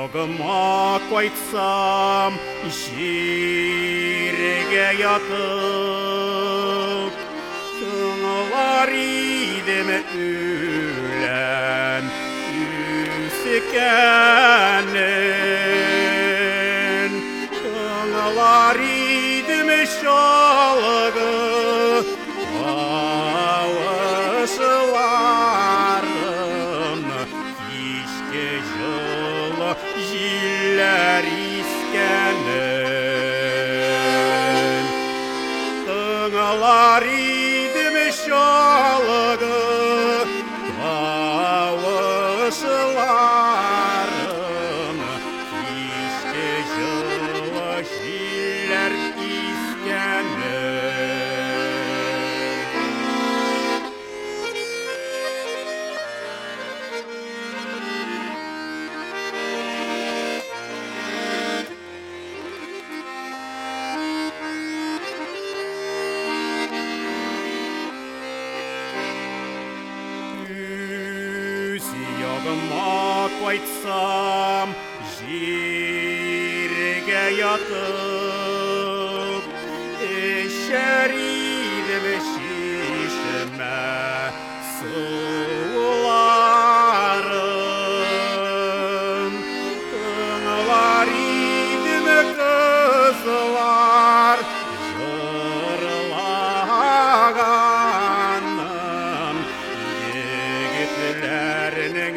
Suyogıma koysam şirge yatıp Tığlar idim ülen yüskenin Tığlar idim şalgı Bağışlarım Kişke yılı Jiller iskenin Tığlar idim şalgı Bağışlarım Kişke yılı Jiller iskenin Suyogıma koysam jirge yatıp Eşer idim şişme sularım Tığlar idim kızlar Jırlaganım Yigitlerinin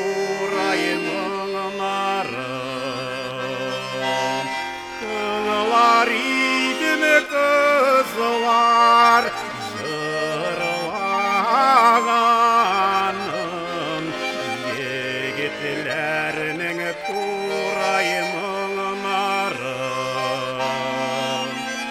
kurayımlarım Tığlar idim kızlar Jırlaganım Yigitlerinin kurayımlarım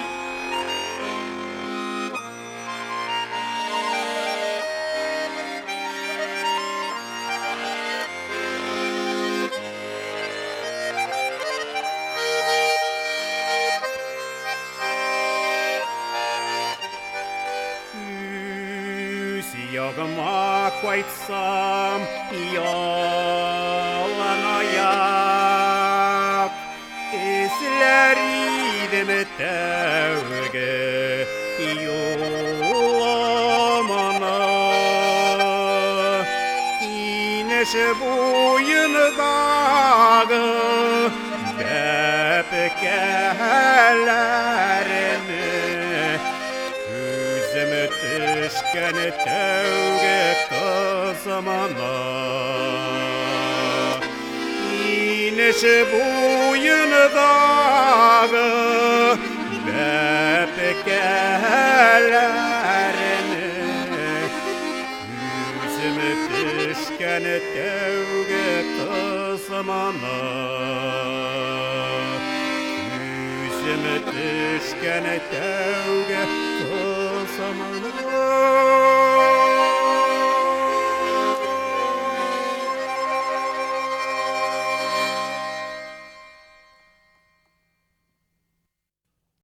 Suyogıma koysam yalan ayak Esler idim tevge yolamana İneş boyundağı bepkelerimi Üzümü düşken tevge kızımana İneş boyundağı bepkelerimi Üzümü düşken tevge kızımana Üzümü düşken tevge kızımana